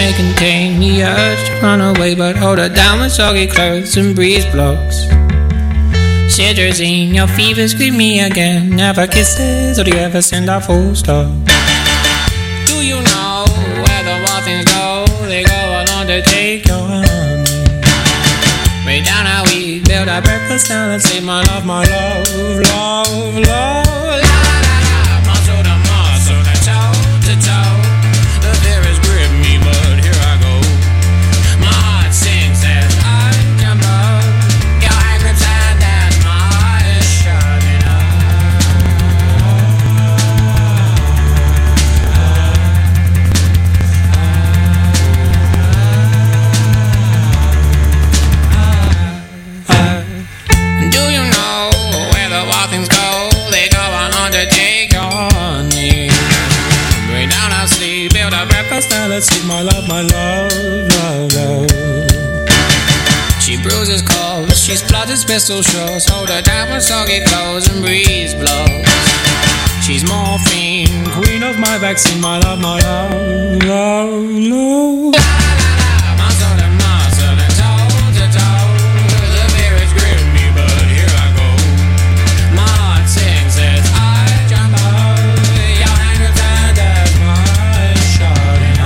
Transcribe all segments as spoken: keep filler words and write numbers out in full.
may contain the urge to run away, but hold her down with soggy clothes and breeze blocks. Cetirizine, your fever scream me again. Never kisses, or do you ever send a full stop? Do you know where the wild things go? They go along to take your honey. Way down how we build our breakfast down and say my love, my love, love, love. La la la la, muscle to muscle, to toe to toe. The fear has gripped me, but here I go. My heart sings as I jump up. Your hand grips hand as my heart is shutting Do you know where the wild things go? They go on to take your honey. Bring down our sleep, build a breakfast, now let's eat my love, my love, love, love. She bruises calls, she splutters pistol shots. Hold her down with soggy clothes and breeze blows. She's morphine, queen of my vaccine, my love, my love, love, love. Muscle to muscle and toe to toe. The fear is gripping me, but here I go. My heart sings as I jump up. Your hand grips hand as my eyes shutting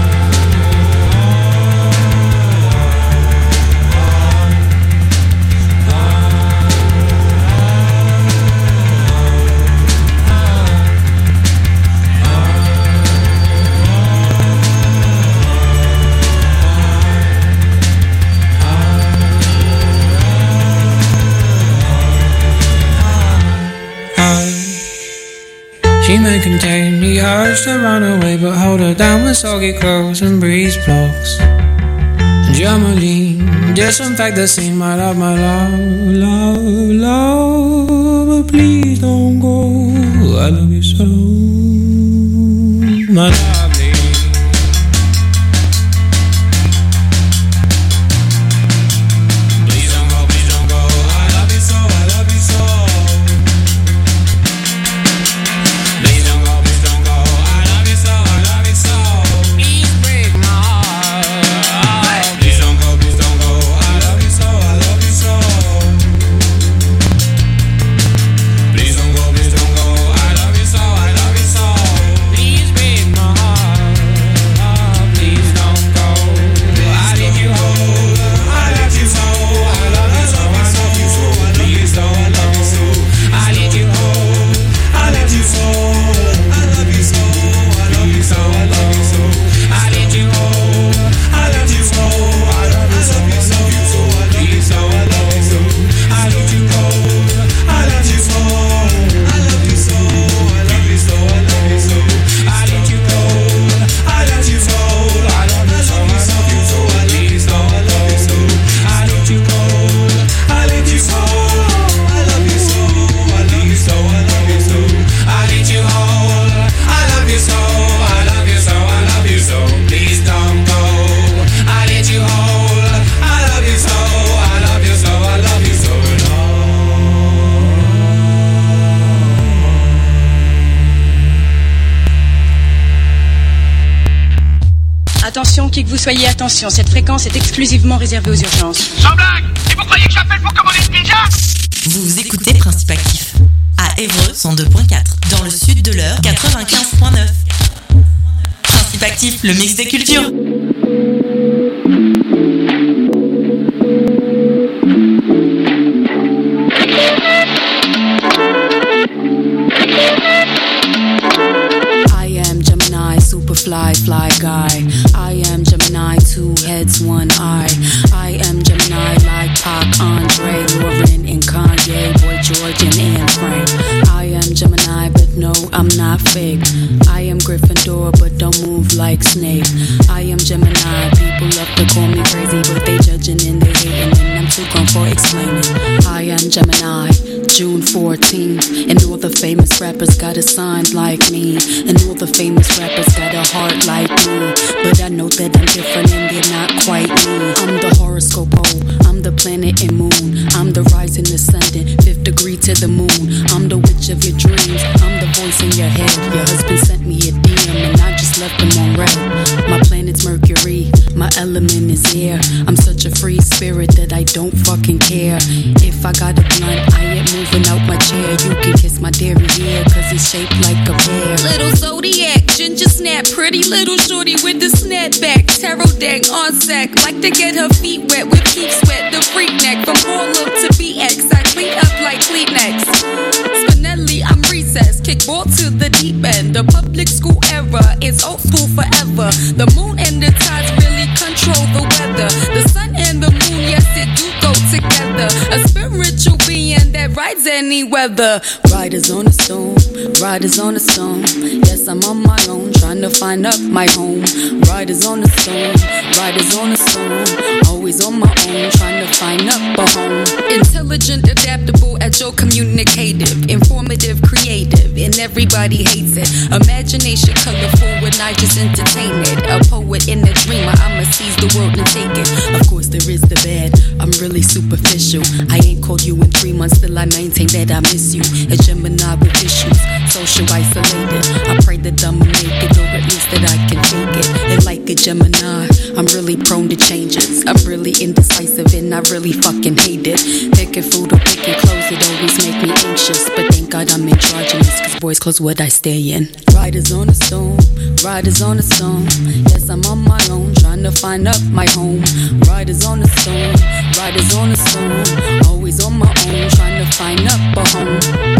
She may contain the urge to run away, but hold her down with soggy clothes and breeze blocks. Germaline, disinfect the scene, my love, my love, love, love. But please don't go, I love you so, my lovely. Please don't go, please don't go, I love you so, I love you so. Attention, qui que vous soyez, attention, cette fréquence est exclusivement réservée aux urgences. Sans blague! Et vous croyez que j'appelle pour commander une pizza? Vous écoutez Principe Actif à Évreux cent deux point quatre, dans le sud de l'Eure quatre-vingt-quinze point neuf. Principe Actif, le mix des cultures. Fly, fly guy. I am Gemini, two heads, one eye. I am Gemini, like Pac, Andre, Lauren, and Kanye, Boy George, and Anne Frank. I am Gemini, but no, I'm not fake. I am Gryffindor, but don't move like Snape. I am Gemini, people love to call me crazy, but they judging and they hating, and I'm too gone for explaining. I am Gemini, June fourteenth, and all the famous rappers got a sign like me, and all the famous rappers got a heart like me, but I know that I'm different and they're not quite me. I'm the horoscope pole, I'm the planet and moon, I'm the rising ascendant, fifth degree to the moon. I'm the witch of your dreams, I'm the voice in your head. Your husband sent me a D M and I just left him on red. My planet's Mercury, element is air. I'm such a free spirit that I don't fucking care. If I got a blunt, I ain't moving out my chair. You can kiss my dairy hair, cause it's shaped like a pear. Little zodiac, ginger snap, pretty little shorty with the snapback. Tarot deck on sack, like to get her feet wet with peep sweat. The freak neck from Harlem to B X, I clean up like Kleenex. Spinelli, I'm recessed, kick ball to the deep end. The public school era is old school forever. The moon and the tides really control the weather. The sun and the moon, yes, it do go together. A spiritual being that rides any weather. Riders on a stone, riders on a stone. Yes, I'm on my own, trying to find up my home. Riders on a stone, riders on a stone. Always on my own, trying to find up a home. Intelligent, adaptable, agile, communicative, informative, creative, and everybody hates it. Imagination colorful when I just entertain it. A poet and a dreamer, I'ma seize the world and take it. Of course there is the bad, I'm really superficial. I ain't called you in three months, still I maintain that I miss you. A Gemini with issues, social isolated. I pray that I'ma make it, or at least that I can take it. And like a Gemini, I'm really prone to changes. I'm really indecisive and I really fucking hate it. Picking food or picking clothes, it always make me anxious. But thank God I'm androgynous, cause boys clothes what I stay in. Riders on a stone, riders on a stone. Yes, I'm on my own, trying to find up my home. Riders on a stone, riders on a stone. Always on my own, trying to find up a home.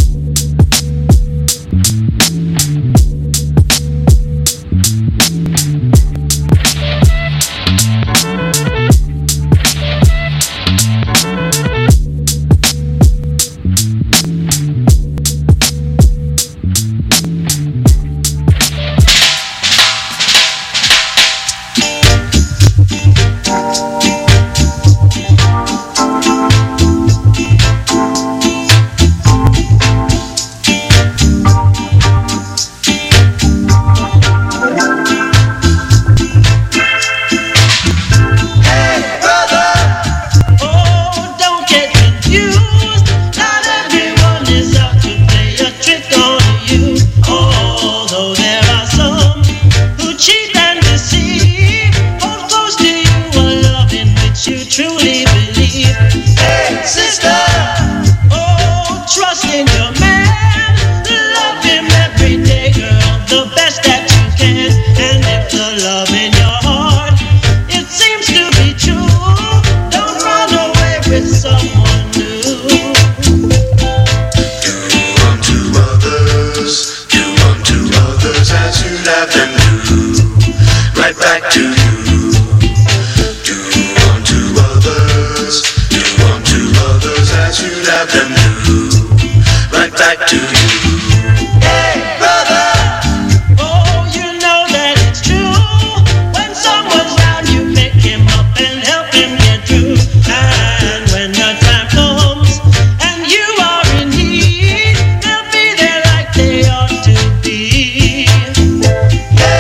Yeah.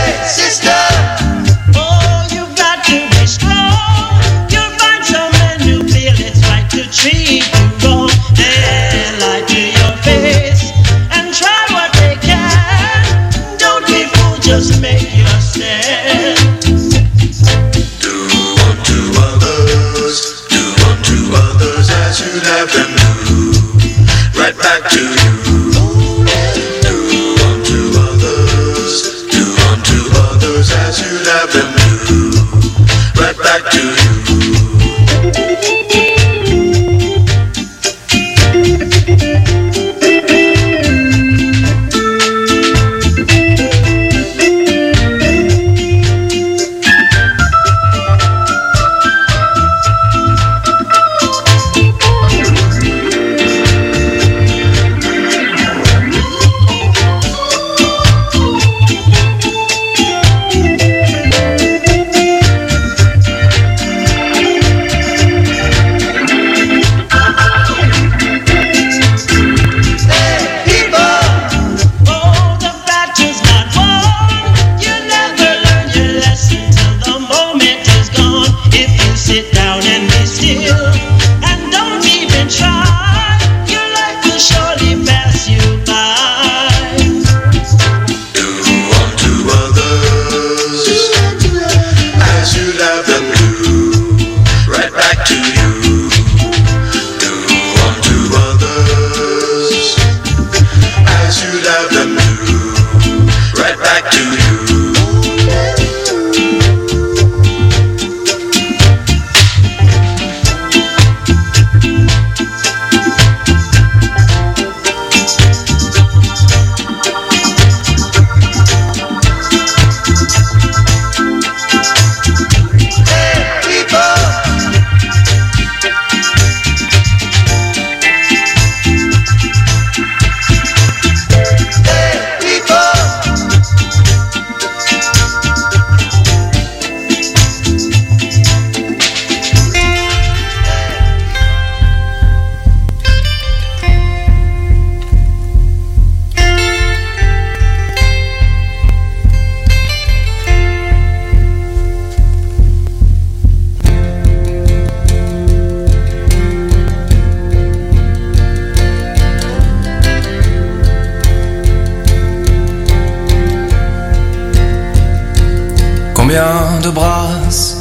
de brasses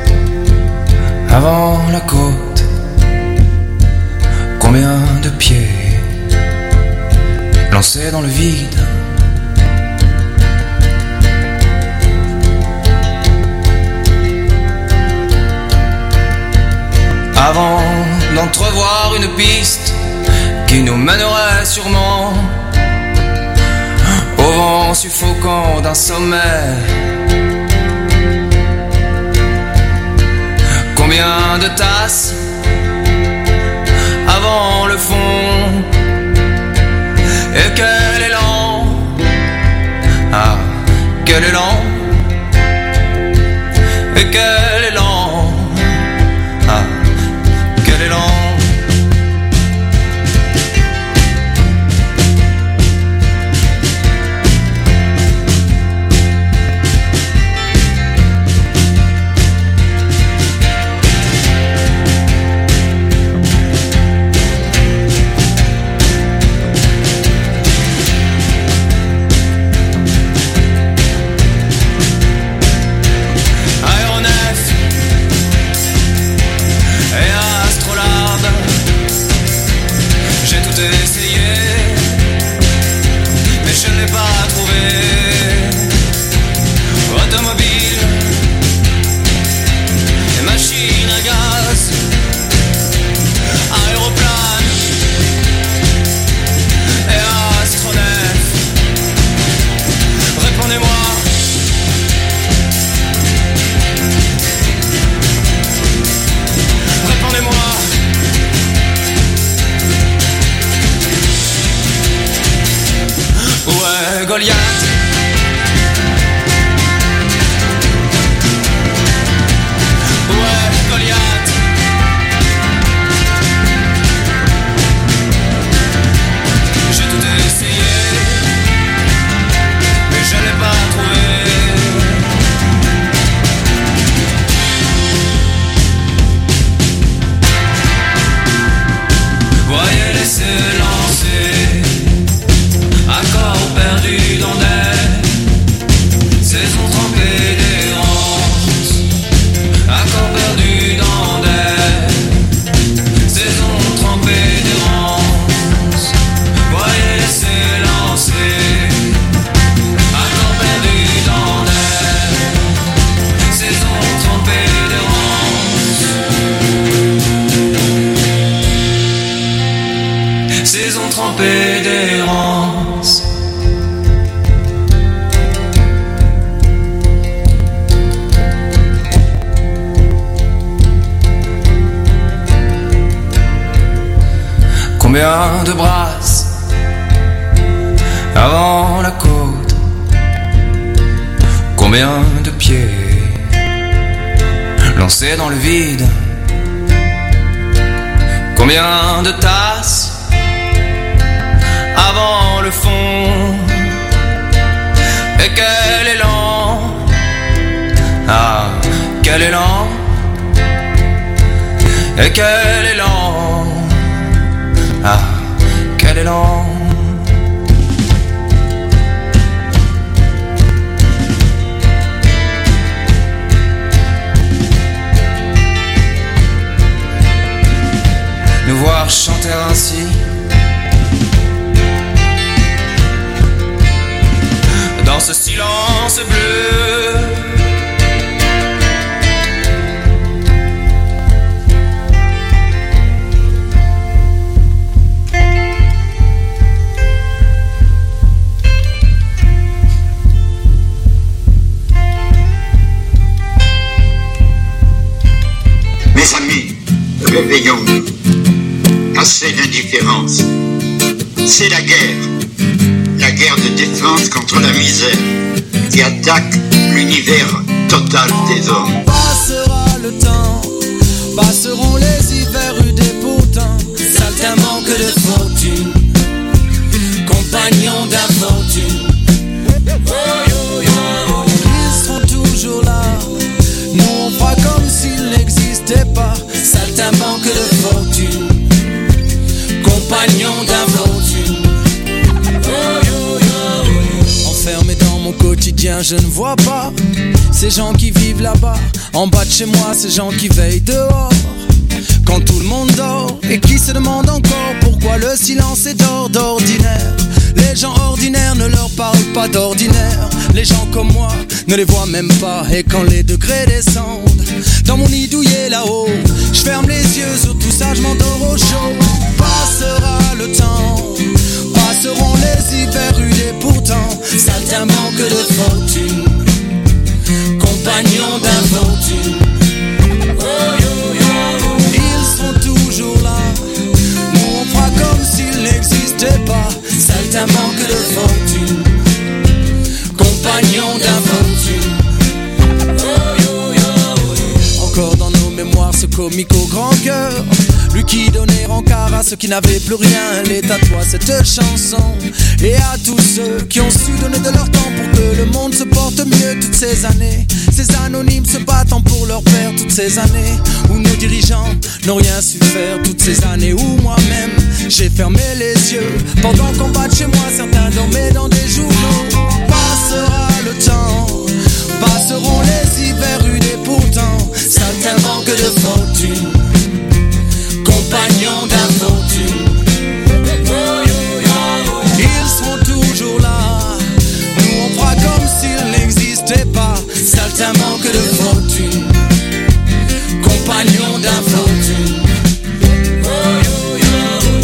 avant la côte? Combien de pieds lancés dans le vide? Avant d'entrevoir une piste qui nous mènerait sûrement au vent suffocant d'un sommet. Combien de tasses avant le fond? Et quel élan, ah, quel élan, et quel élan, ah, quel élan. Goliath. Ouais, Goliath. J'ai tout essayé, mais je l'ai pas trouvé. Voyez-les se lancer, accord perdu dans des saisons trempées d'errance, accord perdu dans des saisons trempées d'errance. Voyez s'élancer, accord perdu dans des saisons trempées d'errance, saisons trempées d'errance. Combien de brasses avant la côte? Combien de pieds lancés dans le vide? Combien de tasses avant le fond? Et quel élan, ah, quel élan, et quel élan, ah, quel élan. Nous voir chanter ainsi dans ce silence bleu, mes amis, réveillons-nous. Assez d'indifférence. C'est la guerre. La guerre de défense contre la misère qui attaque l'univers total des hommes. Passera le temps, passeront les hivers rudes et pourtant Saltin manque de fortune, compagnon d'infortune. Ils seront toujours là, nous on fera comme s'ils n'existaient pas. Saltin manque de fortune, compagnon d'infortune. Enfermé dans mon quotidien, quotidien je ne vois pas ces gens qui vivent là-bas, en bas de chez moi, ces gens qui veillent dehors quand tout le monde dort et qui se demandent encore pourquoi le silence est d'or d'ordinaire. Les gens ordinaires ne leur parlent pas d'ordinaire. Les gens comme moi ne les voient même pas. Et quand les degrés descendent dans mon nid douillet là-haut, je ferme les yeux sur tout ça, je m'endors au chaud. Passera le temps, passeront les hivers rudes et pourtant saltimbanque de fortune, compagnon d'infortune. Oh, yo, yo. Ils seront toujours là, nous on fera comme s'ils n'existaient pas. Saltimbanque de fortune, compagnon d'infortune. Oh, yo, yo. Encore dans nos mémoires ce comique au grand cœur, lui qui donnait rencard à ceux qui n'avaient plus rien. Elle est à toi cette chanson et à tous ceux qui ont su donner de leur temps pour que le monde se porte mieux toutes ces années. Ces anonymes se battant pour leur père toutes ces années où nos dirigeants n'ont rien su faire. Toutes ces années où moi-même j'ai fermé les yeux pendant qu'en bas de chez moi certains dormaient dans des journaux. Passera le temps, passeront les hivers rudes et pourtant saltimbanque de fortune, compagnon d'infortune. Oh, yo, yo. Ils seront toujours là, nous on fera comme s'ils n'existaient pas. Saltimbanque de fortune, compagnon d'infortune. Oh, yo, yo.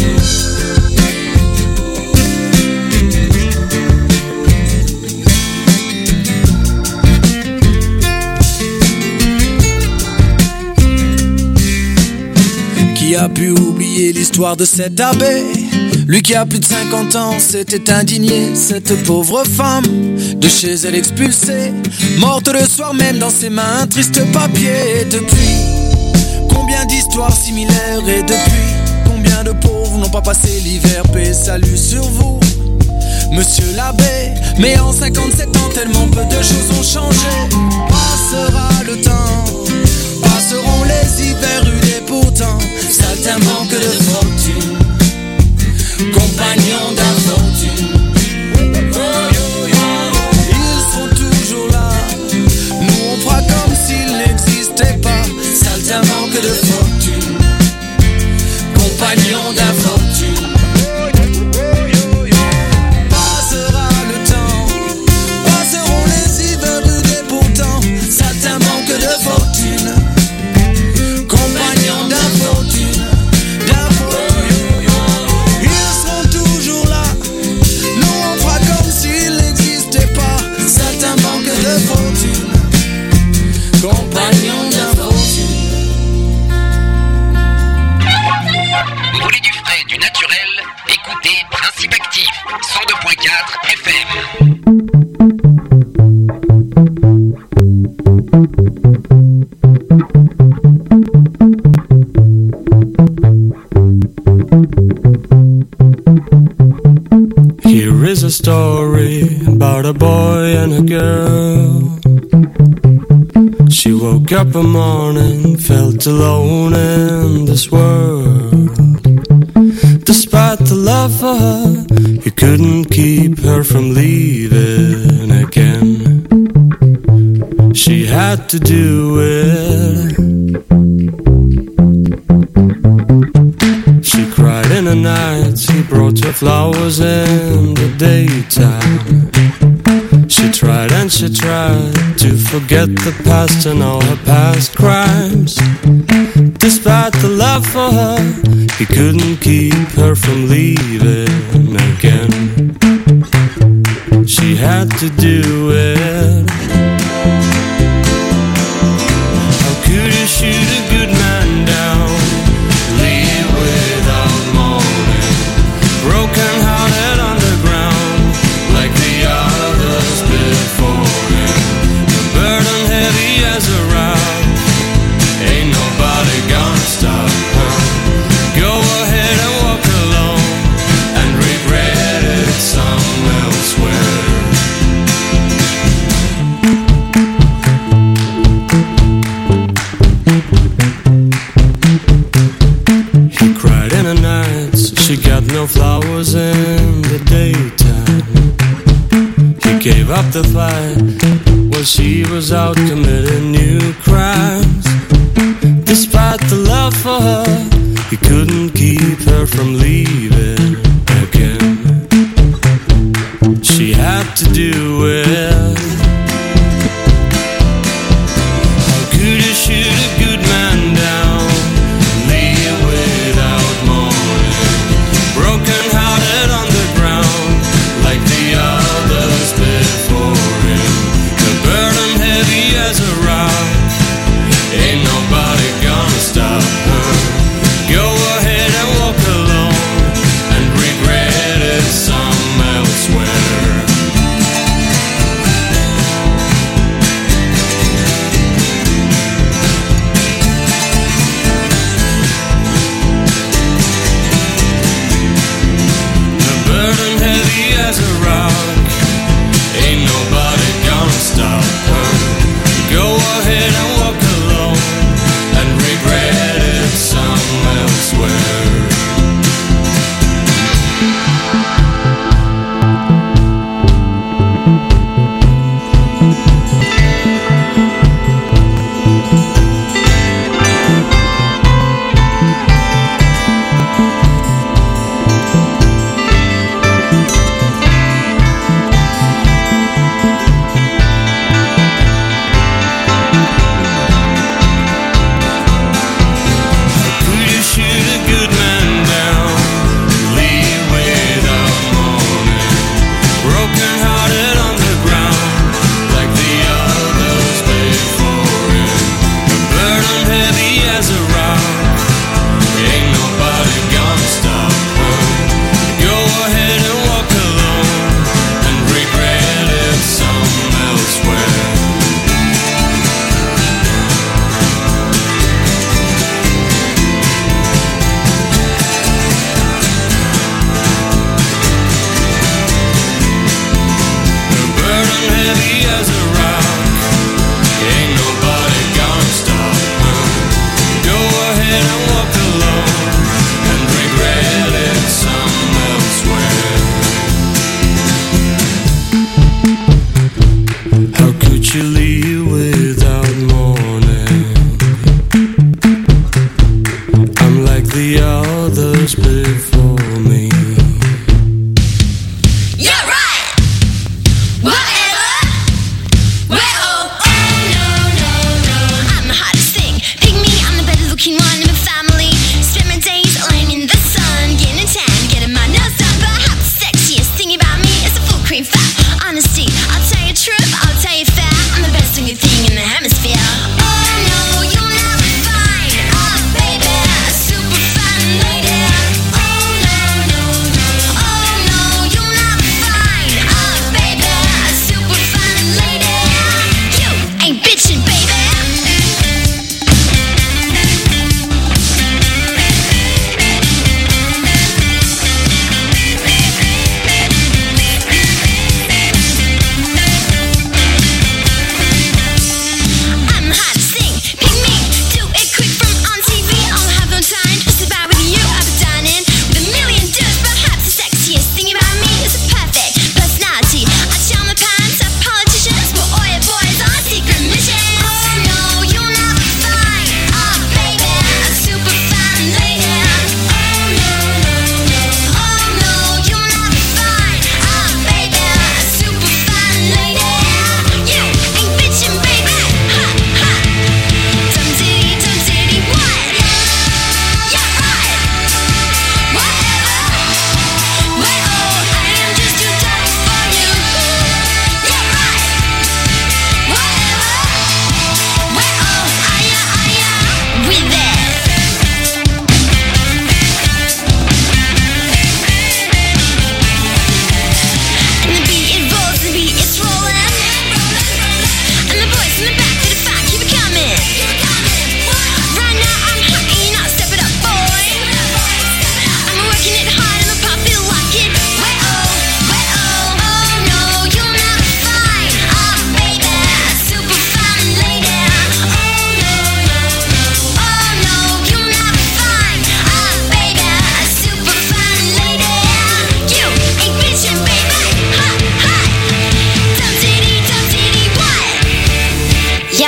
Qui a pu oublier l'histoire de cet abbé? Lui qui a plus de cinquante ans s'était indigné. Cette pauvre femme, de chez elle expulsée, morte le soir même dans ses mains, un triste papier. Et depuis, combien d'histoires similaires? Et depuis, combien de pauvres n'ont pas passé l'hiver? Paix, salut sur vous, monsieur l'abbé. Mais en cinquante-sept ans, tellement peu de choses ont changé. Passera le temps, passeront les hivers rudes et pourtant saltimbanque de fortune, compagnon d'infortune. Oh, yo, yo. Ils seront toujours là, nous on fera comme s'ils n'existaient pas. Saltimbanque de fortune, compagnon d'infortune. Passera le temps, passeront les hivers rudes et pourtant saltimbanque de fortune, compagnon d'infortune. Ils seront toujours là, nous on fera comme s'ils n'existaient pas. Saltimbanque de fortune, compagnon d'infortune. Vous voulez du frais, du naturel? Écoutez Principe Actif, cent deux point quatre F M. Here is a story about a boy and a girl. She woke up one morning, felt alone in this world. Despite the love for her, he couldn't keep her from leaving again. She had to do it. She cried in the night, he brought her flowers in the daytime. She tried and she tried to forget the past and all her past crimes. Despite the love for her, he couldn't keep her from leaving again. She had to do it. How could you shoot a good man down? Leave without mourning, broken hearted underground, like the others before him. The burden heavy as a rock, ain't nobody gonna stop her. Go ahead and walk alone, and regret it some elsewhere. He cried in the nights, she got no flowers in the daytime. He gave up the fight, Well, she was out committing new crimes. Despite the love for her, he couldn't keep her from leaving again. She had to do it. How could you shoot a good man down, leave without mourning, broken hearted on the ground like the others before him? The burden heavy as a rock, ain't nobody gonna stop her. Go ahead and walk alone and regret it some elsewhere. The burden heavy as a rock, ain't nobody gonna stop her. Go ahead and walk alone and regret it some elsewhere.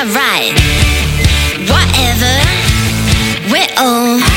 yeah, right. Whatever, we're all